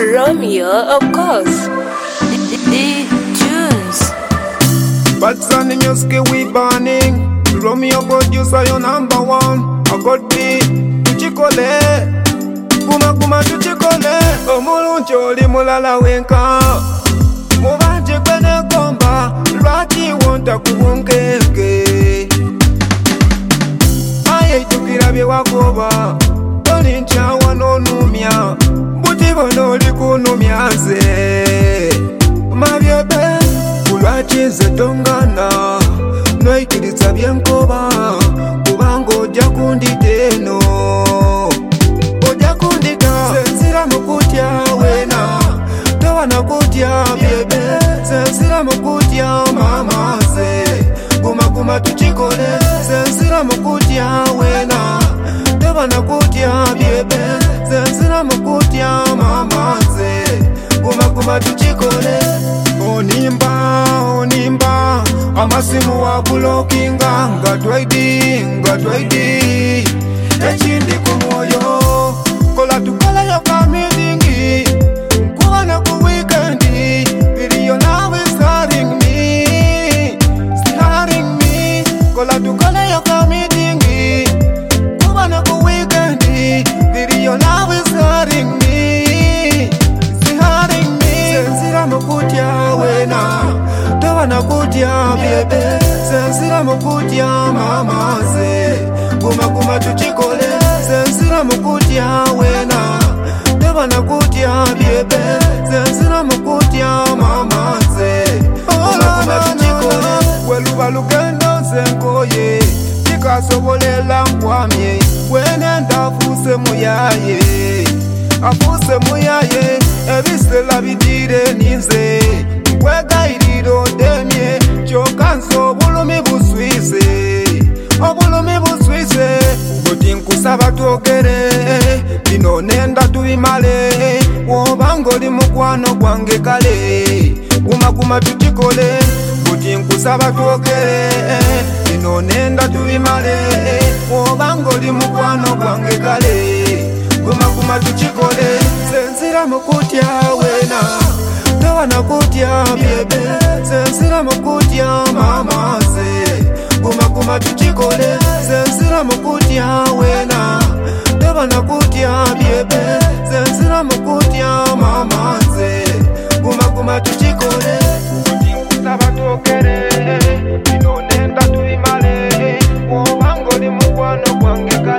Romeo, of course. The tunes. But Sunny music we burning. Romeo producer your number one. I got B, tuchikole. Kuma tuchikole. Omulunchi oli mulala wenka. Mubanje kwene komba. Lwaki wonta kubunkeke. Aye tukirabye wakoba. Oli nchawa nonumya. Butibono oli kunumya nze. Mabyebe kulwaki nze tongana. Noikiriza byenkoba. Kubanga ojja kundita eno. Ojja kundita senzira mukutya wena. Towana kutya byebe. Senzira mukutya mama ze. Kuma tuchikole. Senzira mukutya wena. Towana kutya byebe. Senzira mukutya mama ze. Kuma tuchikole. Onimba amasimu wa bulokinga ngatwaidi ekindi kumwoyo kola tukala yoka meetingi nkwana ku weekendi video nawe starring me kola tukala yoka meetingi nkwana ku weekendi video nawe starring me senzira mukutya wena towana kutya byebe senzira mukutya mama ze kuma tuchikole senzira mukutya wena towana kutya byebe senzira mukutya mama ze kuma tuchikole weluba lugendo zenkoye tikasobolela nkwamye wenenda afuse muyaye ebisela bidire ninze kwegayiriro demye kyokanso obulumi buswise goti nkusaba twogere bino nenda tubimale wobanga oli mukwano gwange kale kuma tuchikole goti nkusaba twogere bino nenda tubimale wobanga oli mukwano gwange kale kuma tuchikole senzira mukutya wena towana kutya byebe senzira mukutya mama ze kuma tuchikole senzira mukutya wena towana kutya byebe senzira mukutya mama ze kuma tuchikole kusaba tokere bino nenda tubimale wobanga oli mukwano gwange.